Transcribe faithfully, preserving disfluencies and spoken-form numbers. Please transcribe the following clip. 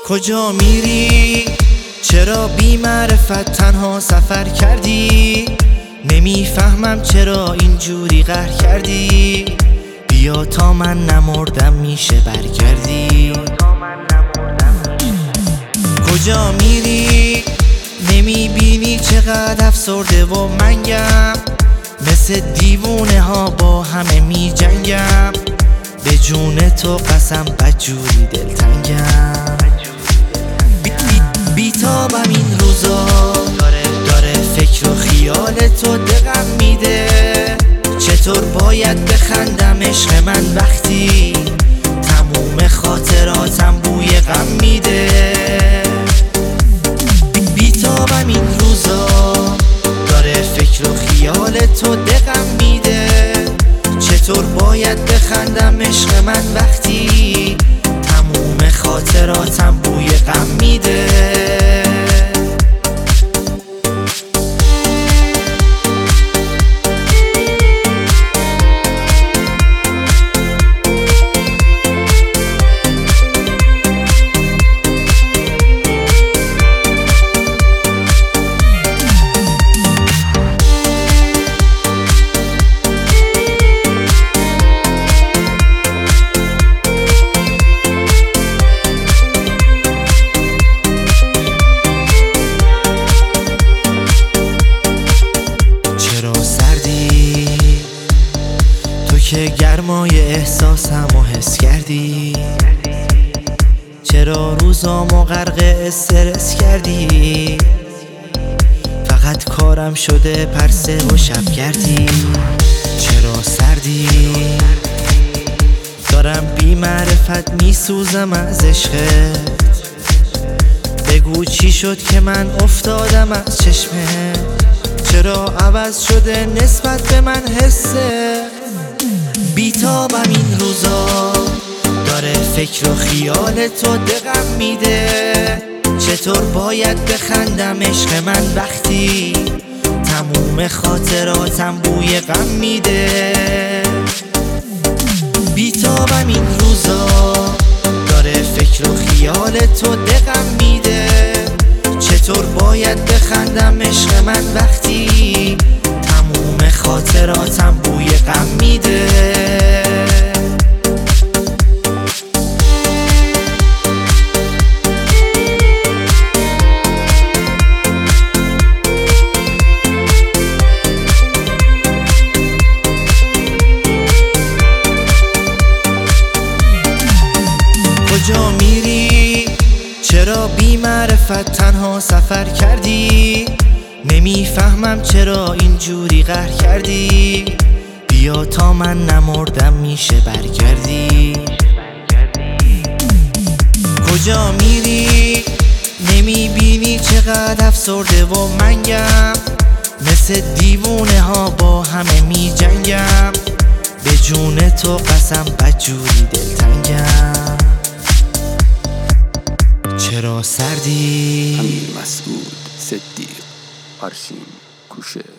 کجا میری؟ چرا بی معرفت تنها سفر کردی؟ نمیفهمم چرا اینجوری قهر کردی. بیا تا من نمردم میشه برگردی. کجا میری؟ نمیبینی چقدر افسرده و منگم؟ مثل دیوونه ها با همه می جنگم. به جون تو قسم بدجوری دلتنگم. بی بیتابم این روزا، داره, داره فکر و خیال تو دقم میده. چطور باید بخندم عشق من وقتی تموم خاطراتم بوی غم میده. بیتابم این روزا، داره فکر و خیال تو دقم میده. چطور باید بخندم عشق من وقتی تموم خاطراتم بوی غم میده. که گرمای احساسمو حس کردی؟ چرا روزامو غرق استرس کردی؟ فقط کارم شده پرسه و شب گردی. چرا سردی؟ دارم بی معرفت میسوزم از عشقت. بگو چی شد که من افتادم از چشمت؟ چرا عوض شده نسبت به من حسه؟ بیتابم این روزا، داره فکر و خیال تو دقم میده. چطور باید بخندم عشق من وقتی تموم خاطراتم بوی غم میده. بیتابم این روزا، داره فکر و خیال تو دقم میده. چطور باید بخندم عشق من وقتی تموم خاطراتم بوی غم میده. کجا میری؟ چرا بی معرفت تنها سفر کردی؟ نمیفهمم چرا اینجوری قهر کردی. بیا تا من نمردم میشه برگردی. کجا میری؟ نمیبینی چقدر افسرده و منگم؟ مثل دیوونه ها با همه می جنگم. به جون تو قسم بدجوری دلتنگم. چرا سردی؟ امیر مسعود صدیق، آرشین کوشه.